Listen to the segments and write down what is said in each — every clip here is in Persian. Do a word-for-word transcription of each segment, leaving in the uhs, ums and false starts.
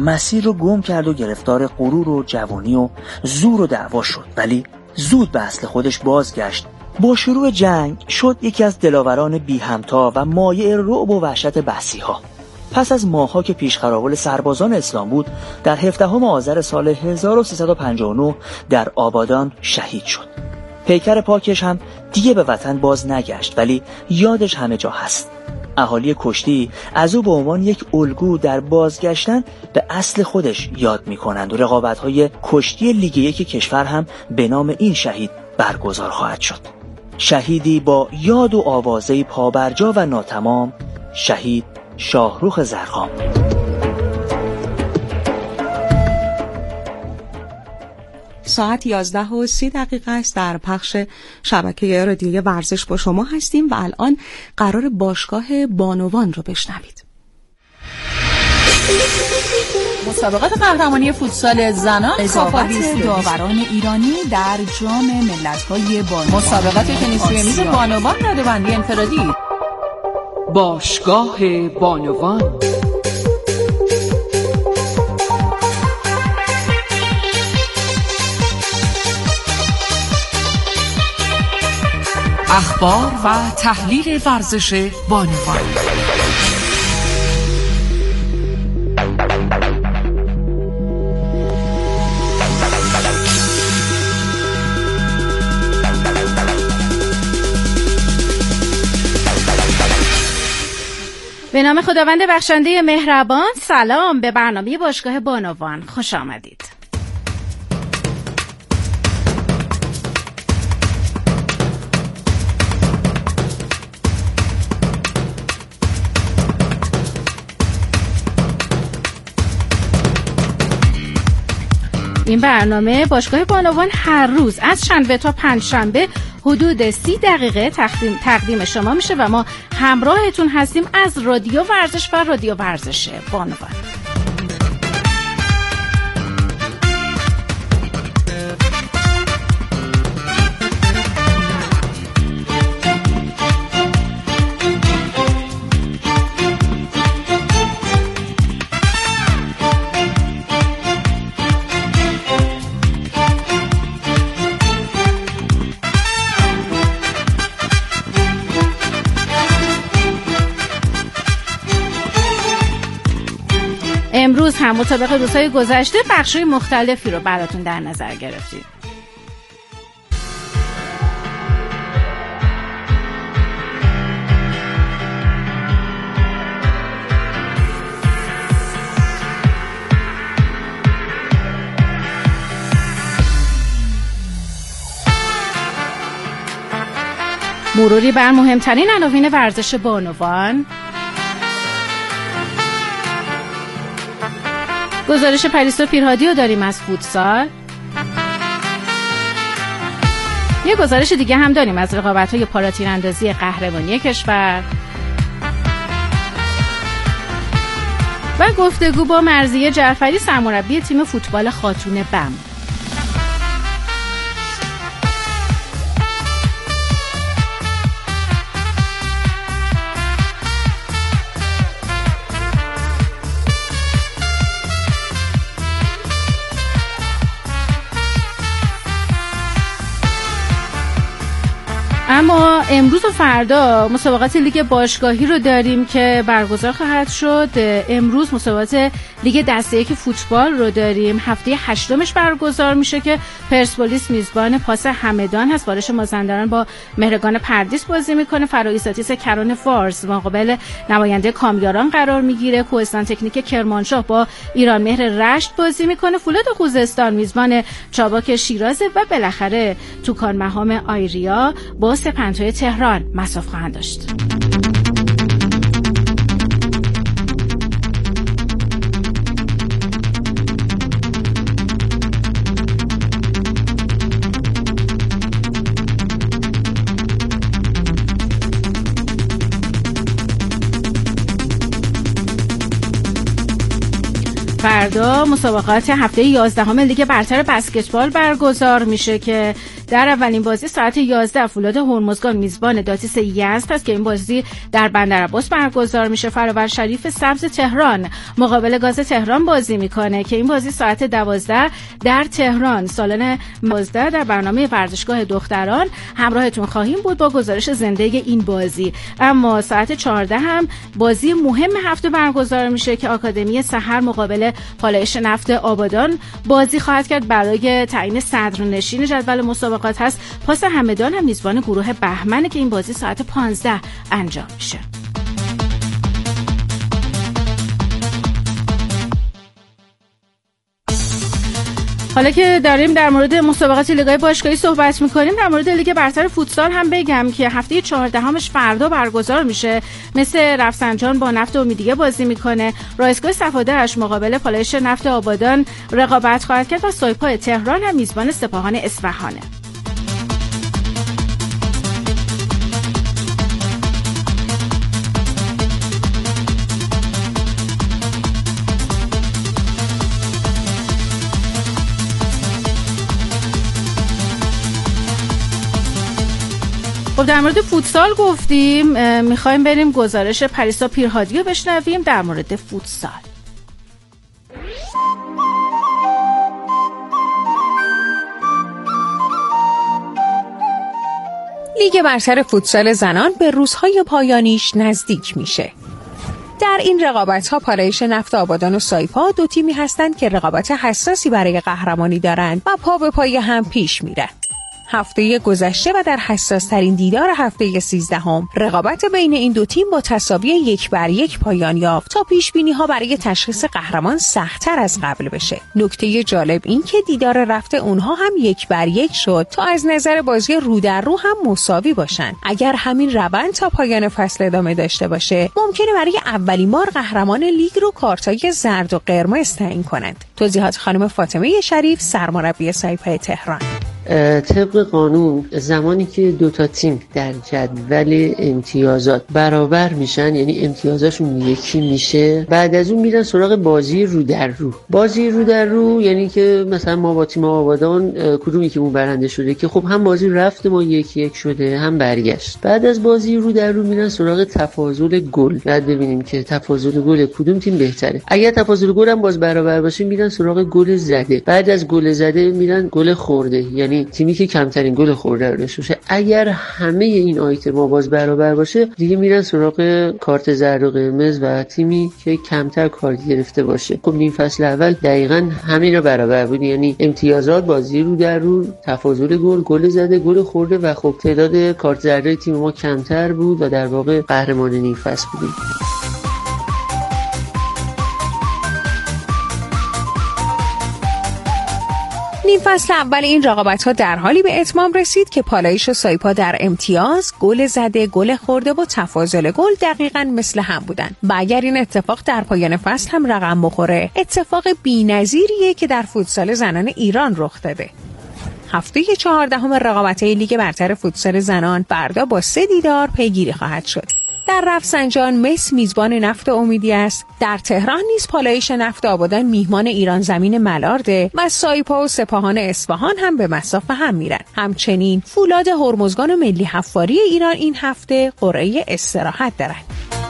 مسیر رو گم کرد و گرفتار غرور و جوانی و زور و دعوا شد، ولی زود به اصل خودش بازگشت. با شروع جنگ شد یکی از دلاوران بی همتا و مایع رعب و وحشت بحثی‌ها. پس از ماه‌ها که پیشقراول سربازان اسلام بود، در هفدهم آذر سال هزار و سیصد و پنجاه و نه در آبادان شهید شد. پیکر پاکش هم دیگه به وطن باز نگشت، ولی یادش همه جا هست. اهالی کشتی از او به عنوان یک الگو در بازگشتن به اصل خودش یاد می‌کنند و رقابت‌های کشتی لیگ یک کشور هم به نام این شهید برگزار خواهد شد. شهیدی با یاد و آوازه پابرجا و ناتمام، شهید شاهرخ زرخام. ساعت یازده و سی دقیقه است. در پخش شبکه رادیوی ورزش با شما هستیم و الان قرار باشگاه بانوان رو بشنوید. مسابقات قهرمانی فوتسال زنان کافالیست داوران ایرانی در جام ملت‌های بانوان. مسابقات تنیس روی میز بانوان رده‌بندی انفرادی. باشگاه بانوان. اخبار و تحلیل ورزش بانوان. به نام خداوند بخشنده مهربان. سلام به برنامه باشگاه بانوان، خوش آمدید. این برنامه باشگاه بانوان هر روز از شنبه تا پنج شنبه حدود سی دقیقه تقدیم, تقدیم شما میشه و ما همراهتون هستیم از رادیو ورزش و رادیو ورزش بانوان. امروز هم مطابق روزهای گذشته بخش‌های مختلفی رو براتون در نظر گرفتیم. مروری بر مهمترین عناوین ورزش بانوان، گزارش پریسا پیرهادی رو داریم از فوتسال. یه گزارش دیگه هم داریم از رقابت‌های پاراتیراندازی قهرمانی کشور و گفتگو با مرضیه جعفری، سرمربی تیم فوتبال خاتون بم. اما امروز و فردا مسابقات لیگ باشگاهی رو داریم که برگزار خواهد شد. امروز مسابقات لیگ دسته یک فوتبال رو داریم، هفته هشتمش برگزار میشه که پرسپولیس میزبان پاس همدان هست. بارش مازندران با مهرگان پردیس بازی میکنه. فرایساتیس کران فارس مقابل نماینده کامیاران قرار میگیره. کوهستان تکنیک کرمانشاه با ایران مهر رشت بازی میکنه. فولاد خوزستان میزبان چابک شیراز و بالاخره توکان مهام آیریا با سپنتای تهران مصاف خواهند داشت. فردا مسابقات هفته یازدهم لیگ برتر بسکتبال برگزار میشه که در اولین بازی ساعت یازده فولاد هرمزگان میزبان داتیس یزد است که این بازی در بندرعباس برگزار میشه. فرآور شریف سبز تهران مقابل گاز تهران بازی میکنه که این بازی ساعت دوازده در تهران. سالن دوازده در برنامه ورزشگاه دختران همراهتون خواهیم بود با گزارش زنده این بازی. اما ساعت چهارده هم بازی مهم هفته برگزار میشه که آکادمی سحر مقابل پالایش نفت آبادان بازی خواهد کرد. برای تعیین صدرنشین جدول مسابقات هست. پاس همدان هم میزبان گروه بهمنه که این بازی ساعت پانزده انجام میشه. حالا که داریم در مورد مسابقات لیگ‌های باشگاهی صحبت می‌کنیم، در مورد لیگ برتر فوتسال هم بگم که هفته چهاردهمش فردا برگزار میشه. مثل رفسنجان با نفت امیدیه بازی میکنه. رایسگاه صفاده‌اش مقابل پالایش نفت آبادان رقابت خواهد کرد و سایپا تهران هم میزبان سپاهان اصفهانه. خب در مورد فوتسال گفتیم، میخوایم بریم گزارش پریسا پیرهادی رو بشنویم در مورد فوتسال. لیگ برتر فوتسال زنان به روزهای پایانیش نزدیک میشه. در این رقابت‌ها پالایش نفت آبادان و سایپا دو تیمی هستند که رقابت حساسی برای قهرمانی دارند و پا به پای هم پیش میرن. هفته گذشته و در حساس‌ترین دیدار هفته سیزدهم رقابت بین این دو تیم با تساوی یک بر یک پایان یافت تا پیش‌بینی‌ها برای تشخیص قهرمان سخت‌تر از قبل بشه. نکته جالب این که دیدار رفته اونها هم یک بر یک شد تا از نظر بازی رو در رو هم مساوی باشن. اگر همین روند تا پایان فصل ادامه داشته باشه، ممکنه برای اولین بار قهرمان لیگ رو کارتای زرد و قرمز تعیین کنند. توضیحات خانم فاطمه شریف، سرمربی سایپا تهران. طبق قانون زمانی که دو تا تیم در جدول امتیازات برابر میشن، یعنی امتیازاشون یکی میشه، بعد از اون میرن سراغ بازی رو در رو. بازی رو در رو یعنی که مثلا ما با تیم آبادان کدومی که اون برنده شده که خب هم بازی رفت ما یکی یک شده هم برگشت. بعد از بازی رو در رو میرن سراغ تفاضل گل. بعد ببینیم که تفاضل گل کدوم تیم بهتره. اگر تفاضل گل هم باز برابر باشه میرن سراغ گل زده. بعد از گل زده میرن گل خورده، یعنی تیمی که کمترین گل خورده رو داشته باشه. اگر همه این آیتم‌ها باز برابر باشه دیگه میرن سراغ کارت زرد و قرمز و تیمی که کمتر کارت گرفته باشه. خب این فصل اول دقیقاً همین رو برابر بود، یعنی امتیازات، بازی رو در رو، تفاضل گل، گل زده، گل خورده و خب تعداد کارت زرد تیم ما کمتر بود و در واقع قهرمان این فصل بودیم. نیم فصل اول این رقابت‌ها در حالی به اتمام رسید که پالایش و سایپا در امتیاز، گل زده، گل خورده و تفاضل گل دقیقاً مثل هم بودن. و اگر این اتفاق در پایان فصل هم رقم بخوره، اتفاق بی‌نظیریه که در فوتسال زنان ایران رخ داده. هفته چهاردهم رقابت‌های لیگ برتر فوتسال زنان فردا با سه دیدار پیگیری خواهد شد. در رفسنجان مس میزبان نفت امیدی است. در تهران نیز پالایش نفت آبادان میهمان ایران زمین ملارده و سایپا و سپاهان اصفهان هم به مصاف هم میرن. همچنین فولاد هرمزگان و ملی حفاری ایران این هفته قرعه استراحت دارند.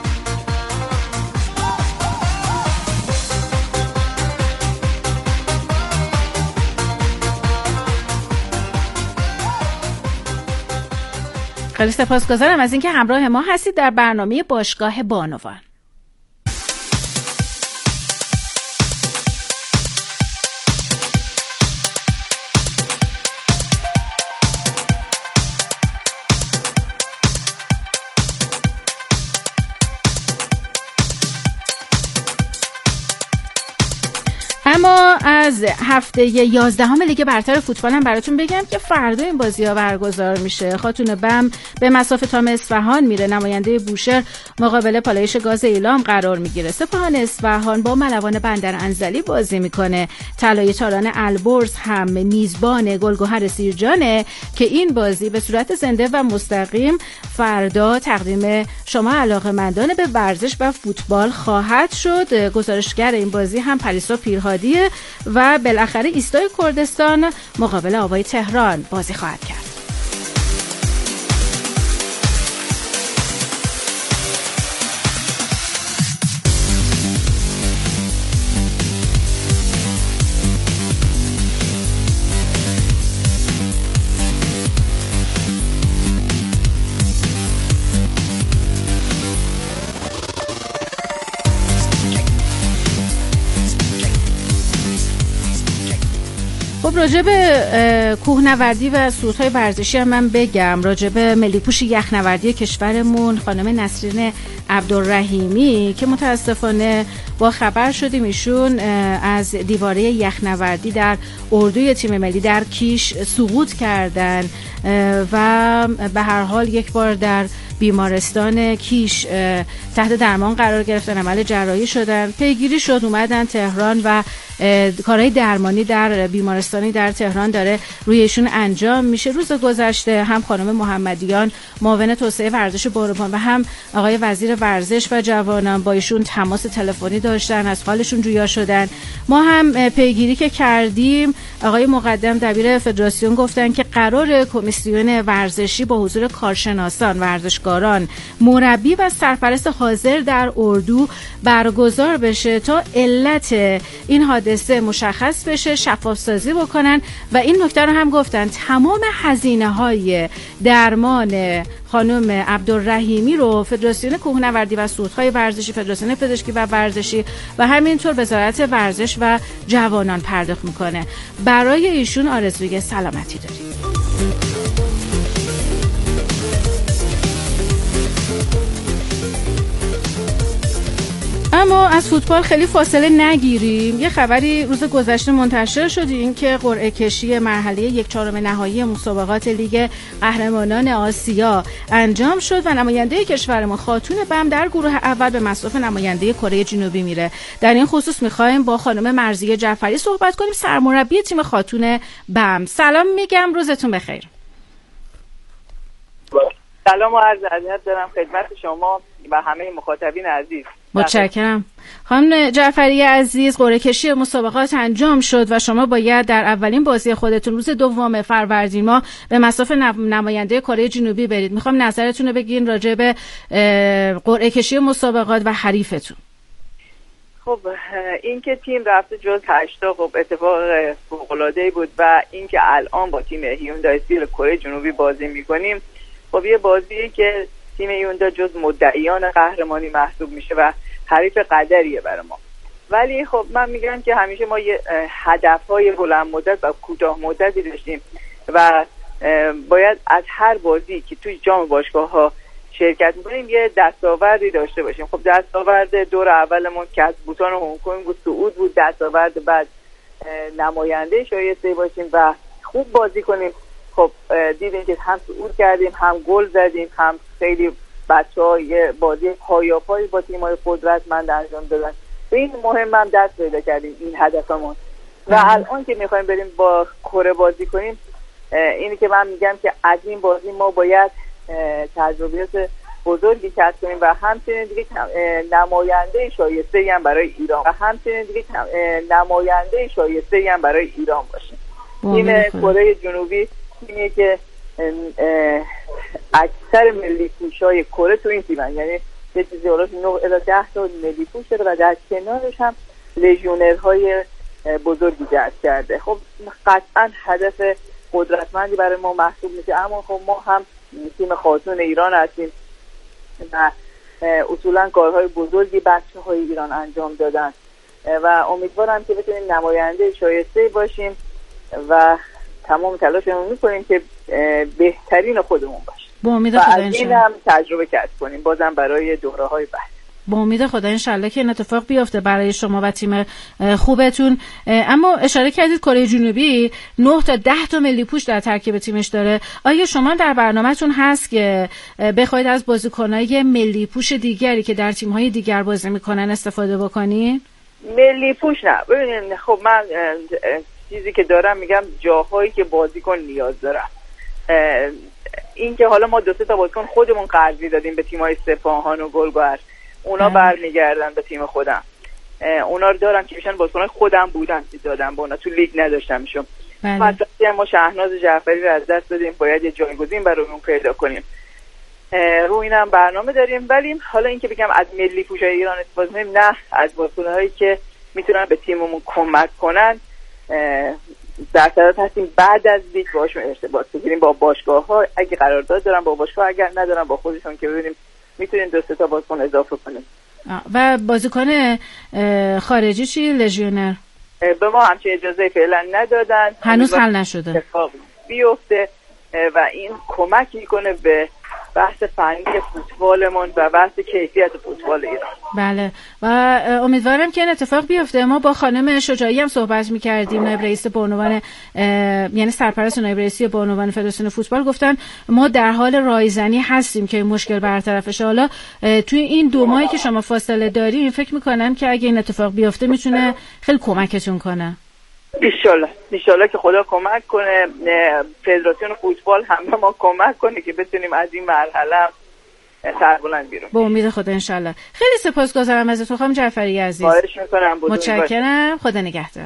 خیلی سپاسگزارم از اینکه همراه ما هستید در برنامه باشگاه بانوان. اما از هفته یازدهم لیگ برتر فوتبال هم براتون بگم که فردا این بازی‌ها برگزار میشه. خاتون بم به مصاف تام اصفهان میره، نماینده بوشهر مقابل پالایش گاز ایلام قرار میگیره. سپاهان اصفهان با ملوان بندر انزلی بازی میکنه. طلایه تاران البرز هم میزبان گلگهر سیرجانه که این بازی به صورت زنده و مستقیم فردا تقدیم شما علاقه‌مندان به ورزش و فوتبال خواهد شد. گزارشگر این بازی هم پریسا پیرهادیه و بالاخره ایستای کردستان مقابل آوای تهران بازی خواهد کرد. خب راجع به کوهنوردی و صعودهای ورزشی هم من بگم. راجع به ملی پوش یخنوردی کشورمون خانم نسرین عبدالرحیمی که متاسفانه با خبر شدیم ایشون از دیواره یخنوردی در اردوی تیم ملی در کیش سقوط کردن و به هر حال یک بار در بیمارستان کیش تحت درمان قرار گرفتن، عمل جراحی شدن، پیگیری شد، اومدن تهران و کارهای درمانی در بیمارستانی در تهران داره روی ایشون انجام میشه. روز گذشته هم خانم محمدیان معاون توسعه ورزش بانوان و هم آقای وزیر ورزش و جوانان با ایشون تماس تلفنی داشتن، از حالشون جویا شدن. ما هم پیگیری که کردیم، آقای مقدم دبیر فدراسیون گفتن که قرار کمیسیون ورزشی با حضور کارشناسان، ورزشکاران، مربی و سرپرست حاضر در اردو برگزار بشه تا علت این حادثه مشخص بشه، شفاف سازی بکنن و این نکته رو هم گفتن تمام هزینه‌های درمان خانم عبدالرحیمی رو فدراسیون کوهنوردی و صعودهای ورزشی، فدراسیون پزشکی و ورزشی و همینطور وزارت ورزش و جوانان پرداخت میکنه. برای ایشون آرزوی سلامتی داریم. اما از فوتبال خیلی فاصله نگیریم. یه خبری روز گذشته منتشر شد، این که قرعه کشی مرحله یک چهارم نهایی مسابقات لیگ قهرمانان آسیا انجام شد و نماینده کشورمون خاتون بم در گروه اول به مصاف نماینده کره جنوبی میره. در این خصوص میخوایم با خانم مرضیه جعفری صحبت کنیم، سرمربی تیم خاتون بم. سلام میگم، روزتون بخیر. سلام و عرض ادب دارم خدمت شما و همه مخاطبین عزیز. متشکرم. خانم جعفری عزیز، قرعه کشی مسابقات انجام شد و شما باید در اولین بازی خودتون روز دوم فروردین ماه به مصاف نماینده کره جنوبی برید. میخوام نظرتون رو بگین راجع به قرعه کشی مسابقات و حریفتون. خب این که تیم رفته جز هشتا خب اتفاق فوق‌العاده‌ای بود و این که الان با تیم هیوندای استیل کره جنوبی بازی میکنیم، خب یه بازیه که تیم هیوندا جز مدعیان قهرمانی محسوب میشه و حریف قدریه برای ما. ولی خب من میگم که همیشه ما یه هدفهای بلند مدت و کوتاه مدتی داشتیم و باید از هر بازی که توی جام باشگاه‌ها شرکت میکنیم یه دستاوردی داشته باشیم. خب دستاورد دور اولمون کسب بوتان هنگ کنگ بود، صعود بود. دستاورد بعد نماینده شایسته باشیم و خوب بازی کنیم. خب دیدیم که هم صعود کردیم، هم گل زدیم، هم خیلی بچه‌ها یه بازی پایاپایی با تیم‌های قدرتمند انجام دادن. به این مهم هم دست پیدا کردیم این هدفمون. و الان که می‌خوایم بریم با کره بازی کنیم، اینی که من میگم که از این بازی ما باید تجربیات بزرگی کسب کنیم و همچنین دیگه نماینده شایسته‌ای هم برای ایران و همچنین دیگه نماینده شایسته‌ای هم برای ایران باشیم. تیم کره جنوبی تیمیه که اکثر ملی پوشای کره تو این تیمن، یعنی یه چیزی حالا نه الی ده تا ملی پوش داره و در کنارش هم لژیونرهای بزرگی جذب کرده. خب قطعا هدف قدرتمندی برای ما محسوب میشه، اما خب ما هم تیم خاتون ایران هستیم و اصولا کارهای بزرگی بچه های ایران انجام دادن و امیدوارم که بتونیم نماینده شایسته باشیم و تمام تلاشمون میکنیم که بهترین خودمون باشیم با امید و خدا از این هم تجربه کسب کنیم بازم برای دوره های بعد. با امید خدا انشالله که این اتفاق بیفته برای شما و تیم خوبتون. اما اشاره کردید کره جنوبی نه تا ده تا ملی پوش در ترکیب تیمش داره. آیا شما در برنامه‌تون هست که بخواید از بازیکن‌های ملی پوش دیگری که در تیم‌های دیگر بازی می‌کنن استفاده بکنید؟ ملی پوش نه. ببینید خب من چیزی که دارم میگم جاهایی که بازیکن نیاز دارم. این که حالا ما دو سه تا بازیکن خودمون قرضی دادیم به تیم‌های سپاهان و گلگهر، اونا برمیگردن به تیم خودم. اونا رو دارم که میشن بازیکن‌های خودم بودن که دادم به اونا، تو لیگ نداشتمشون. مثلا ما شهناز جعفری رو از دست دادیم، باید یه جایگزین برای اون پیدا کنیم. رو اینم برنامه داریم. ولی حالا اینکه بگم از ملی پوشای ایران استفاده کنیم، نه، از بازیکن‌هایی که میتونن به تیممون کمک کنن در صدد هستیم بعد از لیگ باشون ارتباط بگیریم با باشگاه‌ها، اگه قرارداد دارن با باشگاه، اگر ندارن با خودشون، که ببینیم میتونیم دو سه تا بازیکن اضافه کنیم. و بازیکن خارجی چی؟ لژیونر به ما همچین اجازه فعلا ندادن، هنوز حل نشده. اتفاق بیفته و این کمک میکنه به بحث فنی فوتبالمون و بحث کیفیت فوتبال ایران. بله و امیدوارم که این اتفاق بیفته. ما با خانم شجاعی هم صحبت می‌کردیم، نایب رئیس بانوان، یعنی سرپرست نایب رئیسی بانوان فدراسیون فوتبال، گفتن ما در حال رایزنی هستیم که این مشکل برطرف بشه. حالا توی این دو ماهی که شما فاصله دارین فکر می‌کنم که اگه این اتفاق بیفته میتونه خیلی کمکتون کنه. انشالله انشالله که خدا کمک کنه، فدراسیون فوتبال هم به ما کمک کنه که بتونیم از این مرحله سربلند بیرون. با امید خدا انشالله. خیلی سپاسگزارم ازتون خانم جعفری عزیز. خواهش میکنم. متشکرم. خدا نگهدار.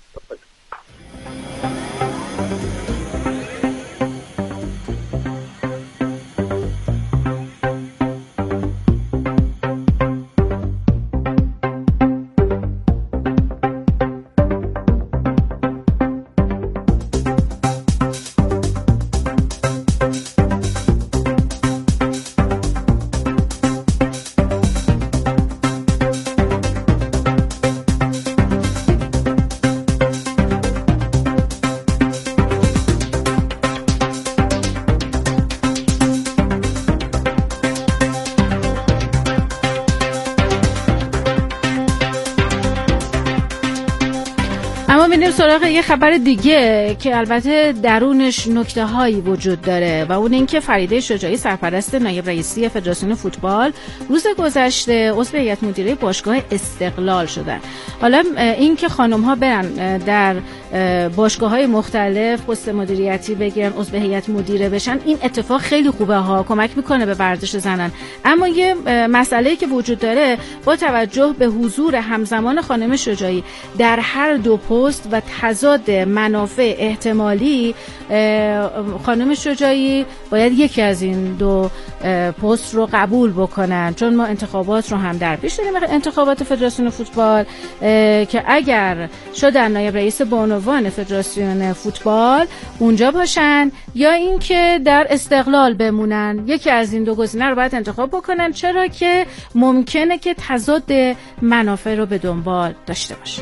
سراغ یه خبر دیگه که البته درونش نکته هایی وجود داره و اون اینکه فریده شجاعی سرپرست نایب رئیسی فدراسیون فوتبال روز گذشته عضو هیئت مدیره باشگاه استقلال شدن. حالا اینکه خانم ها برن در باشگاه های مختلف پست مدیریتی بگیرن، عضو هیئت مدیره بشن، این اتفاق خیلی خوبه ها، کمک میکنه به ورزش زنان. اما یه مسئله که وجود داره با توجه به حضور همزمان خانم شجاعی در هر دو پست و تضاد منافع احتمالی، خانم شجاعی باید یکی از این دو پست رو قبول بکنن، چون ما انتخابات رو هم در پیش داریم، انتخابات فدراسیون فوتبال که اگر شدن نایب رئیس بانوان فدراسیون فوتبال اونجا باشن یا اینکه در استقلال بمونن، یکی از این دو گزینه رو باید انتخاب بکنن، چرا که ممکنه که تضاد منافع رو به دنبال داشته باشه.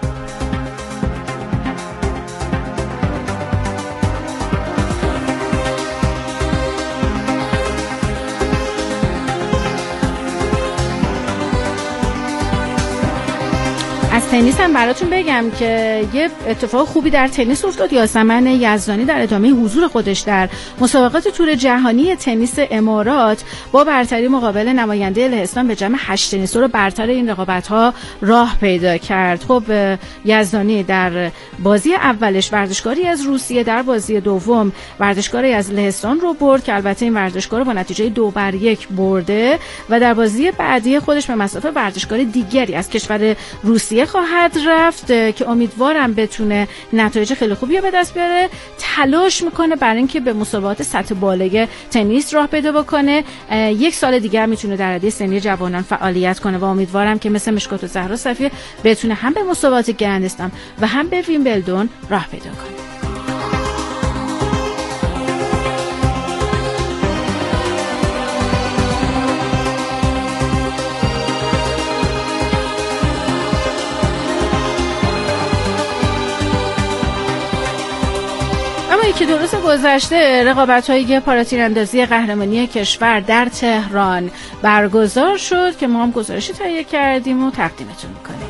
از تنیس هم براتون بگم که یه اتفاق خوبی در تنیس افتاد. یاسمن یزدانی در ادامه حضور خودش در مسابقات تور جهانی تنیس امارات با برتری مقابل نماینده لهستان به جمع هشت تنیسور برتر این رقابت‌ها راه پیدا کرد. خب یزدانی در بازی اولش ورزشکاری از روسیه، در بازی دوم ورزشکاری از لهستان رو برد که البته این ورزشکار رو با نتیجه دو بر یک برده و در بازی بعدی خودش به مسافه ورزشکار دیگری از کشور روسیه خواهد رفت که امیدوارم بتونه نتایج خیلی خوبی به دست بیاره. تلاش میکنه برای اینکه به مسابقات سطح بالای تنیس راه پیدا بکنه. یک سال دیگه میتونه در رده سنی جوانان فعالیت کنه و امیدوارم که مثل مشکات و زهرا صفیه بتونه هم به مسابقات گرند اسلم و هم به ویمبلدون راه پیدا کنه. یکی دو روز گذشته رقابت‌های پاراتیراندازی قهرمانی کشور در تهران برگزار شد که ما هم گزارشی تهیه کردیم و تقدیمتون می‌کنیم.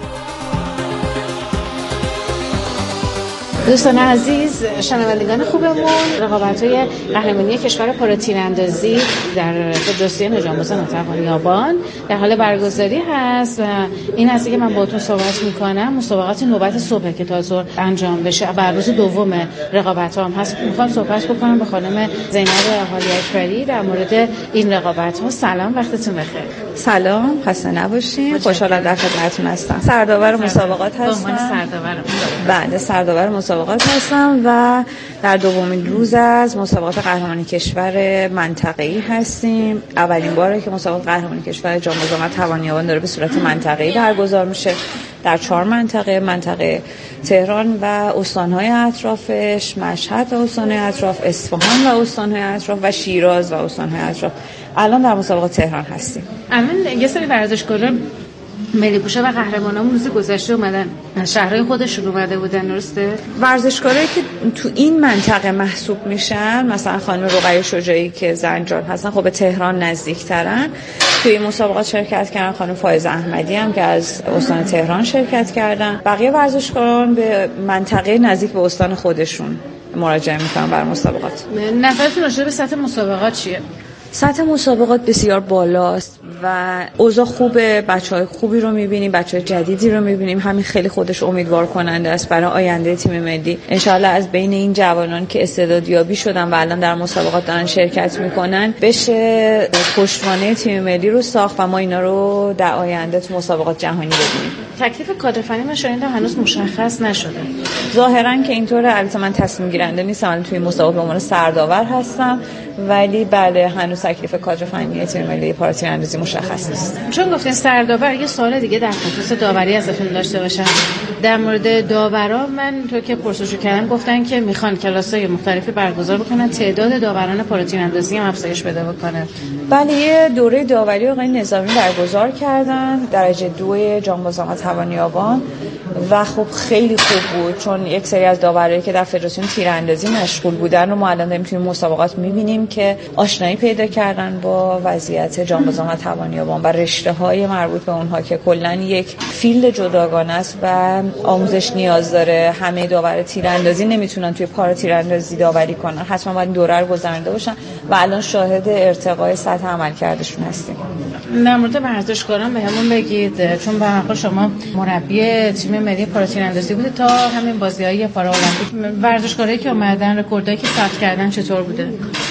دوستان عزیز، شنوندگان خوبمون، رقابت‌های قهرمانی کشور پاراتیراندازی در فدراسیون جانباز ناتوان یابان در حال برگزاری هست و این هست که من باهاتون صحبت می‌کنم. مسابقات نوبت صبح که تا ظهر انجام بشه بر روز دوم رقابت‌ها هم هست. می‌خوام صحبت بکنم با خانم زینب حالی اکبری در مورد این رقابت‌ها. سلام، وقتتون بخیر. سلام، خسته نباشین. خوشحالم در خدمتتون هستم. سرداور مسابقات هستم. سرداور بله، سرداور مسابقات هستم و در دومین روز از مسابقات قهرمانی کشور منطقه‌ای هستیم. اولین باره که مسابقات قهرمانی کشور جانبازان ناتوان یابان داره به صورت منطقه‌ای برگزار میشه در چهار منطقه: منطقه تهران و استان‌های اطرافش، مشهد و استان‌های اطراف، اصفهان و استان‌های اطراف و شیراز و استان‌های اطراف. الان در مسابقات تهران هستیم. الان یه سری ورزشکارا ملی پوشا و قهرمانامون روز گذشته اومدن از شهرهای خودشون اومده بودن، درسته؟ ورزشکارایی که تو این منطقه محسوب میشن، مثلا خانم رقیه شجاعی که زنجان هستن، خب به تهران نزدیکترن، توی مسابقات شرکت کردن. خانم فایز احمدی هم که از استان تهران شرکت کردن. بقیه ورزشکاران به منطقه نزدیک به استان خودشون مراجعه میکنن بر مسابقات. نظرتون راجع به سطح مسابقات چیه؟ سطح مسابقات بسیار بالاست و اوضاع خوبه، بچه‌های خوبی رو می‌بینیم، بچه‌های جدیدی رو می‌بینیم. همین خیلی خودش امیدوار کننده است برای آینده تیم ملی. انشالله از بین این جوانان که استعدادیابی شدن و الان در مسابقات دارن شرکت می‌کنن بشه پشتوانه تیم ملی رو ساخت و ما اینا رو در آینده تو مسابقات جهانی ببینیم. تکلیف کادر فنی من شاید هنوز مشخص نشده. ظاهرا که اینطوره. البته من تصمیم گیرنده نیستم، من توی مسابقات به عنوان سرداور هستم، ولی بله هنوز تکلیف کادر فنی تیم ملی پاراتیراندازی مشخص نیست. چون گفتین سرداور، یه سوال دیگه در خصوص داوری ازتون داشته باشم. در مورد داورا، من تو که پرسجو کردم گفتن که میخوان کلاس‌های مختلفی برگزار بکنن، تعداد داوران پاراتیراندازی هم افزایش بده بکنه. بله، یه دوره داوری آقای نظامی برگزار کردن، درجه دو جانبازان ناتوان یابان، و خب خیلی خوب بود، چون یک سری از داورایی که در فدراسیون تیراندازی مشغول بودن رو ما الان داریم توی مسابقات می‌بینیم که آشنایی پیدا کردن با وضعیت جانبازان ناتوان یابان و رشته‌های مربوط به اونها که کلاً یک فیلد جداگانه است و آموزش نیاز داره. همه داور تیراندازی نمیتونن توی پارا تیراندازی داوری کنن، حتما باید دوره رو گذرانده باشن و الان شاهد ارتقای سطح عملکردشون هستیم. در مورد ورزشکاران بهمون بگید، چون به هر حال شما مربی تیم ملی پارا تیراندازی بودید تا همین بازی‌های پارالمپیک. ورزشکارایی که اومدن، رکوردایی که ثبت کردن چطور بوده؟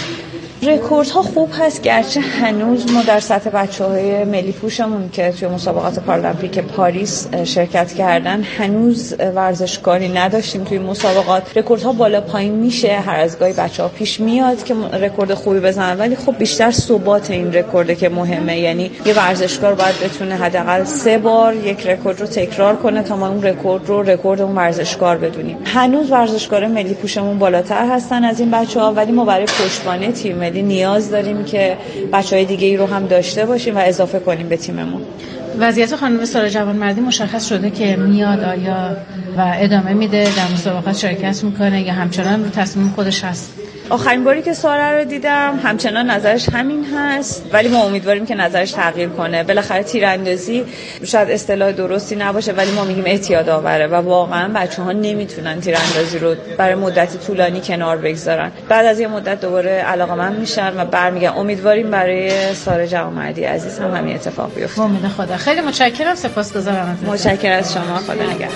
رکوردها خوب هست، گرچه هنوز ما در سطح بچه‌های ملی پوشمون که توی مسابقات پارالمپیک پاریس شرکت کردن هنوز ورزشکاری نداشتیم توی مسابقات. رکوردها بالا پایین میشه، هر از گاهی بچه‌ها پیش میاد که رکورد خوبی بزنن، ولی خب بیشتر ثبات این رکورد که مهمه. یعنی یه ورزشکار باید بتونه حداقل سه بار یک رکورد رو تکرار کنه تا ما اون رکورد رو رکورد اون ورزشکار بدونیم. هنوز ورزشکار ملی پوشمون بالاتر هستن از این بچه‌ها، ولی ما برای پشتوانه تیم نیاز داریم که بچهای دیگه ای رو هم داشته باشیم و اضافه کنیم به تیممون. وضعیت خانم سارا جوانمردی مشخص شده که میاد آیا و ادامه میده در مسابقات شرکت میکنه یا همچنان رو تصمیم خودش هست؟ آخرین باری که سارا رو دیدم همچنان نظرش همین هست، ولی ما امیدواریم که نظرش تغییر کنه. بالاخره تیراندازی شاید اصطلاح درستی نباشه، ولی ما میگیم اعتیاد آوره و واقعا بچه‌ها نمیتونن تیراندازی رو برای مدت طولانی کنار بگذارن. بعد از یه مدت دوباره علاقه‌مند میشن و برمیگردن. امیدواریم برای سارا جوانمردی عزیز هم همین اتفاق بیفته. امید خدا. خیلی متشکرم، سپاسگزارم. متشکرم از شما. خدا نگهدار.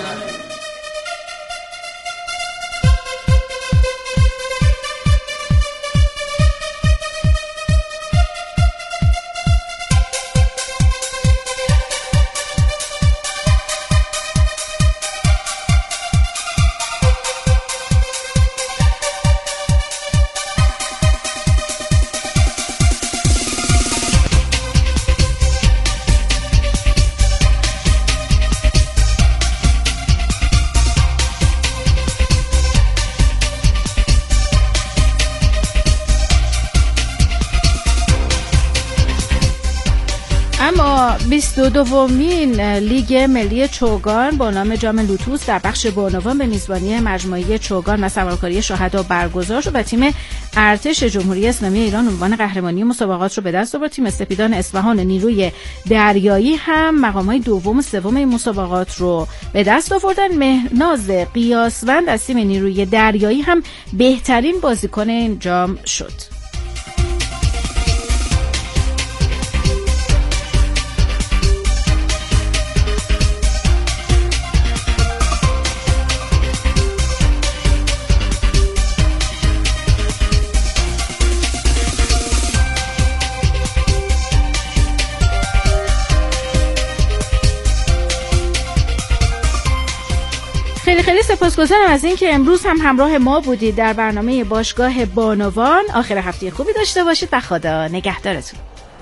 بیست و دومین لیگ ملی چوگان با نام جام لوتوس در بخش بانوان به میزبانی مجموعه چوگان و سوارکاری شهدا برگزار شد و تیم ارتش جمهوری اسلامی ایران عنوان قهرمانی مسابقات رو به دست آورد. تیم سپیدان اصفهان نیروی دریایی هم مقام‌های دوم و سوم این مسابقات رو به دست آوردن. مهناز قیاسوند از تیم نیروی دریایی هم بهترین بازیکن این جام شد. خیلی خیلی سپاسگزارم از این که امروز هم همراه ما بودید در برنامه باشگاه بانوان. آخر هفته خوبی داشته باشید و خدا نگهدارتون.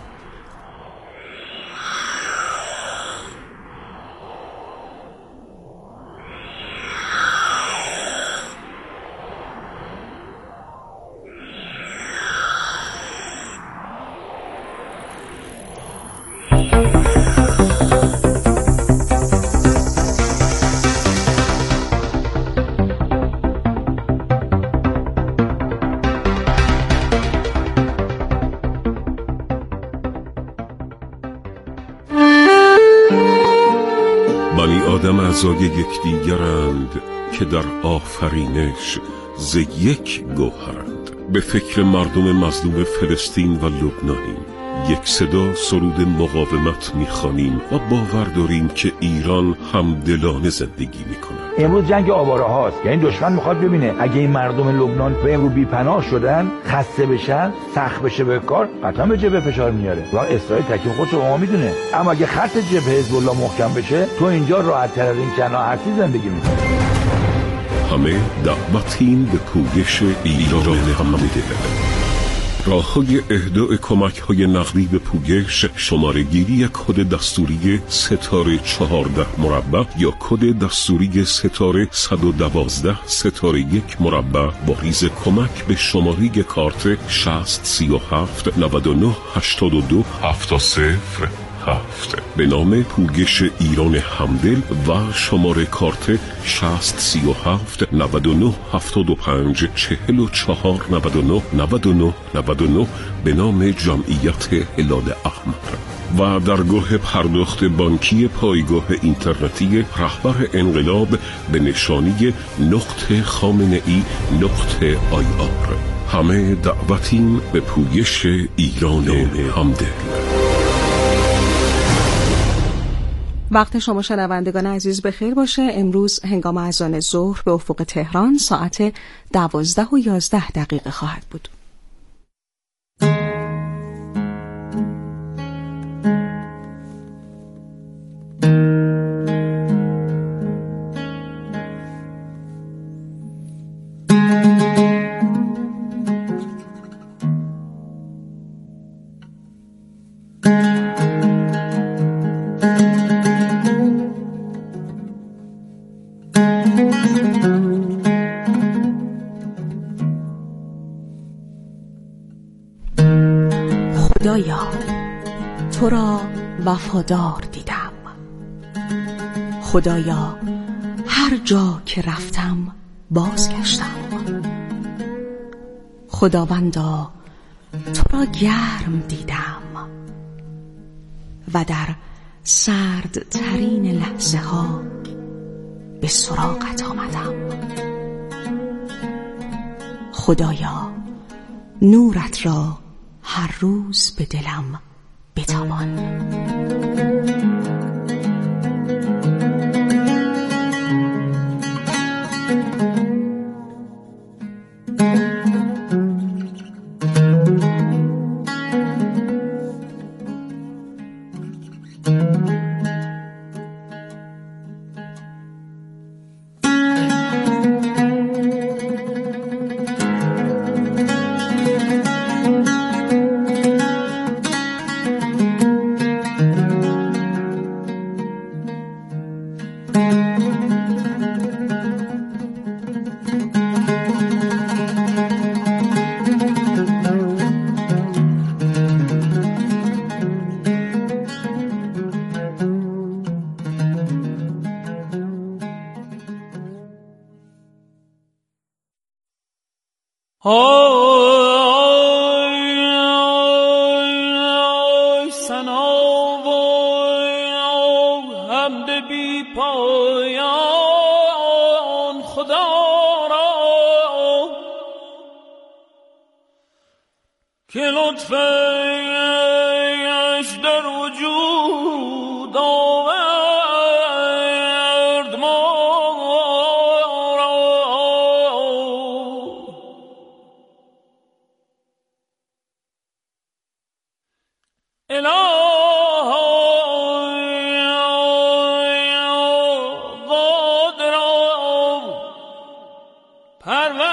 اعضای یکدیگرند که در آفرینش ز یک گوهرند. به فکر مردم مظلوم فلسطین و لبنانیم. یک صدا سرود مقاومت میخوانیم و باور داریم که ایران همدلانه زندگی میکنه. امروز جنگ آواره هاست، یعنی دشمن میخواد ببینه اگه این مردم لبنان به امروز بی‌پناه شدن، خسته بشن، سخت بشه به کار، قطعا به جبهه فشار میاره و اسرائیل تکلیف خودش رو میدونه. اما اگه خط جبهه حزب الله محکم بشه، تو اینجا راحت تر از این چناحتی زندگی میکنی. همه دعوتیم به پویش ایران همدل. راه‌های اهدای کمک‌های نقدی به پویش، شماره‌گیری کد دستوری ستاره چهارده مربع یا کد دستوری ستاره صد و دوازده ستاره یک مربع با ریز کمک به شماره کارت شصت سی و هفت نود و نه هشتاد و دو هفتاد صفر هفت به نام پویش ایران همدل و شماره کارت شصت سی و هفت نود و نه هفتاد و پنج چهل و چهار نود و نه نود و نه نود و نه به نام جمعیت هلال احمر و درگاه پرداخت بانکی پایگاه اینترنتی رهبر انقلاب به نشانی نقطه خامنه ای نقطه آی آر. همه دعوتیم به پویش ایران همدل. وقت شما شنوندگان عزیز بخیر باشه. امروز هنگام اذان ظهر به افق تهران ساعت دوازده و یازده دقیقه خواهد بود. خدایا تو را وفادار دیدم. خدایا هر جا که رفتم بازگشتم. خداوندا تو را گرم دیدم و در سردترین لحظه ها به سراغت آمدم. خدایا نورت را هر روز به دلم بتابان. آی سنا و حمد بی پایان خدا را که لطفش در وجود آورد ما را. الهی قادر پرور